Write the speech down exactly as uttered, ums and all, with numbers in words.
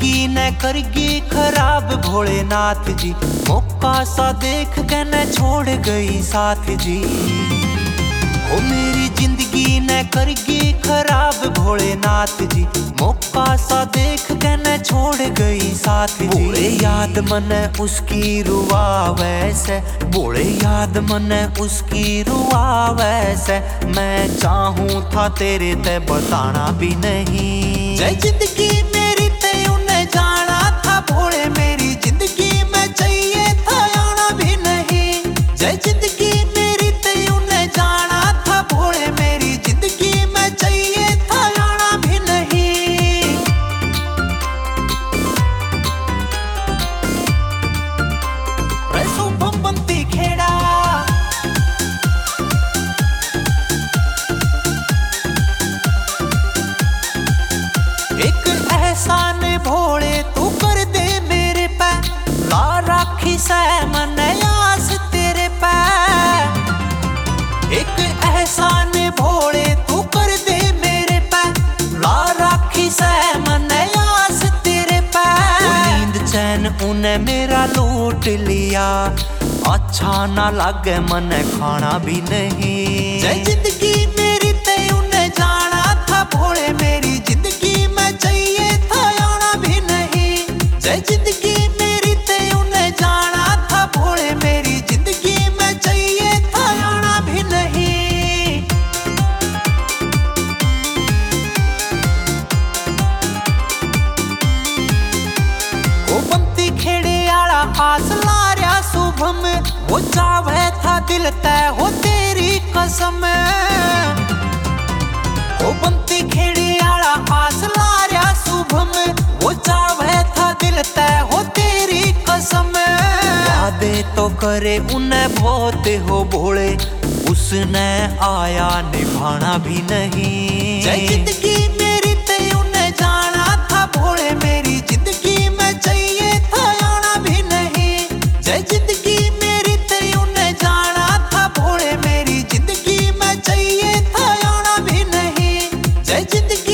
जिंदगी ने करगी खराब भोलेनाथ जी, मौका सा देख के न छोड़ गई साथ जी। ओ मेरी जिंदगी ने करगी खराब भोलेनाथ जी, मौका सा देख के न छोड़ गई साथ जी। बोले याद मन उसकी रुआ वैसे, बोले याद मन उसकी रुआ वैसे, मैं चाहूं था तेरे ते बताना भी नहीं। जय जिंदगी मेरी ते उन्हें जाना था भोले, मेरी जिंदगी में चाहिए था आना भी नहीं। जय जिंदगी मेरी ते उन्हें जाना था भोले, मेरी जिंदगी में चाहिए था आना भी नहीं। शुभम बंती खेड़ा एक एहसान भोले तू कर दे मेरे पे, ला राखी से मन आस तेरे पे। एक एहसान भोले तू कर दे मेरे पे, ला राखी से मन आस तेरे पे। नींद चैन उन्हें मेरा लूट लिया, अच्छा ना लगे मन खाना भी नहीं। जय जिंदगी मेरी ते उन्हें जाना था भोले, मेरी जिंदगी में चाहिए था आना भी नहीं। जय जिंदगी मेरी ते उन्हें जाना था भोले, मेरी जिंदगी में चाहिए था आना भी नहीं। वो बंती खेड़े आला आस लारिया शुभम, वो चाहे था दिल तय हो तेरी कसम। वो बंती खेड़ी आला आस लारिया शुभम, वो चाहे था दिल तय हो तेरी कसम। वादे तो करे उन्हें बहुत हो भोले, उसने आया निभाना भी नहीं। जय जिंदगी मेरी ते उन्हें जाना था भोले, मेरी जिंदगी में चाहिए था आना भी नहीं। जय जिंदगी मेरी ते उन्हें जाना था भोले, मेरी जिंदगी में चाहिए था आना भी नहीं। जय जिंदगी